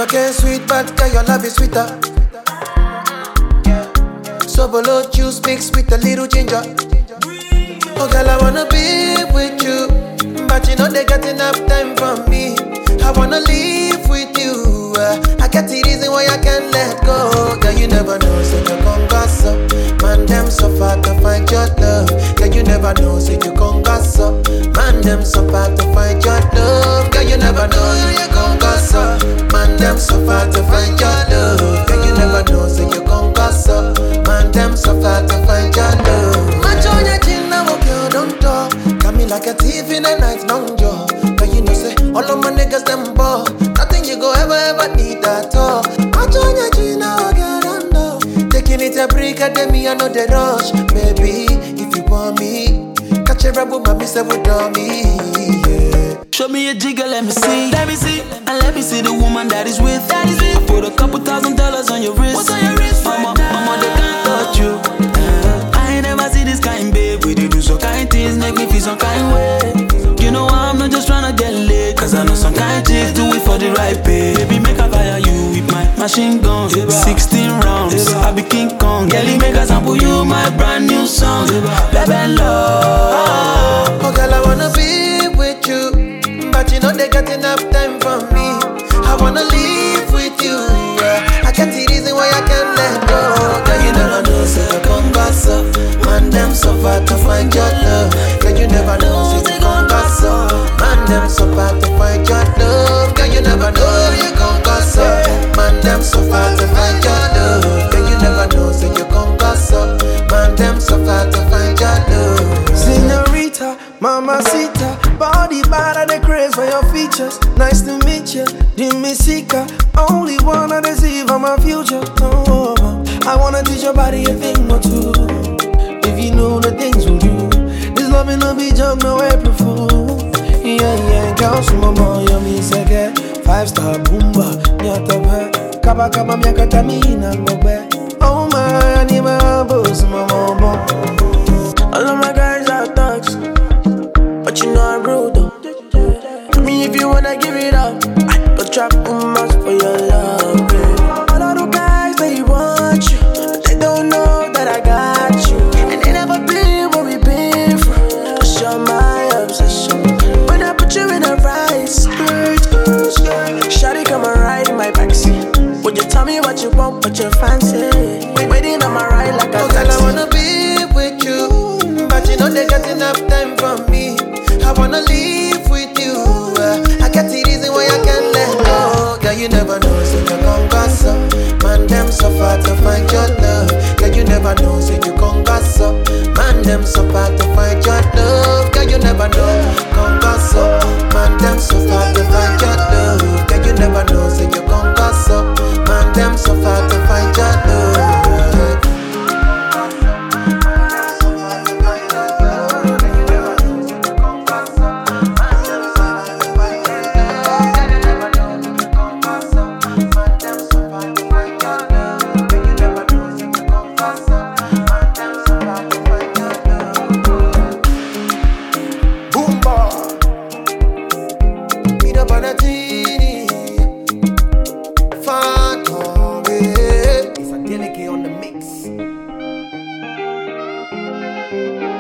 Sugar cane sweet, but girl, your love is sweeter. Sobolo juice mixed with a little ginger. Oh girl, I wanna be with you, but you know they got enough time for me. I wanna live with you. I get the reason why I can't let go. Girl, you never know, so you gon' gossip. Man, them so far to find your love. Girl, you never know, so you gon' gossip. Man, them so far to find your love. Girl, you never know, so you gon' gossip. Man, them so far to find your love. Girl, you never know, so you gon' gossip. Man, them so far to find your love. Match on your chin, now girl, don't talk. Got me like a thief in the night, long jaw. But you know, say, all of my niggas, them ball. Nothing you go ever need at all. Match on your chin, now girl, don't know. Taking it a break, I me, I know the rush. Baby, if you want me, catch a rebel, my miss with me. Yeah. Show me a jigger, let me see. Let me see. And let me see the woman that is with. I put a couple $1,000 on your wrist. What's on your wrist? Mama, they can't touch you. I ain't never see this kind, babe. We do some kind things, make me feel some kind way. You know I'm not just tryna get laid, cause I know some kind chicks do it for the right pay. Baby, make I fire you with my machine gun. 16 rounds, I be King Kong. Girlie, make I sample you my brand new song. Baby, love. Oh girl, I wanna be with you, but you know they got enough time for me. I wanna live with you, yeah. I get the reason why I can't let go. Girl, you never know, so you gon' gossip. Man, them so far to find your love. Girl, you never know, so you gon' gossip. Man, them so far to find your love. Girl, you never know, so you gon' gossip. Man, them so far to find your love. Girl, you never know, so you gon' gossip. Man, them so far to find your love. Señorita, mamacita, body bad and the craze for your features. Nice to meet you, Dimisika. Only wanna deceive on my future. Oh, I wanna teach your body a thing or two. If you know the things we do, this loving no be joke, no April Fool. Yeah, girl, some more, you me sege. 5-star boomba, nyatabe. Kaba kaba miakatamina ngobe. Oh my, I need my boss, mama. All of my guys are thugs, but you know I'm rude though. Tell me if you wanna give it up, but trap much for your love, babe. All of the guys, they want you, but they don't know that I got you. And they never been what we been through. Cause you're my obsession. When I put you in a right skirt, shawty come and ride in my backseat. Would you tell me what you want, what you fancy? Waiting on my ride like a taxi. Girl, I wanna be with you, but you know they got enough time for me. I wanna live with you. I get the reason why I can't let go. Girl, you never know, so you gon' gossip. Man, them so far to find your love. Girl, you never know, so you gon' gossip. Man, them so far to find your love. Girl, you never know, gon' gossip. Man, them so far to find your love. Girl, you never know, so you gon' gossip. Man, them so far to find your love. It's a delicate on the mix.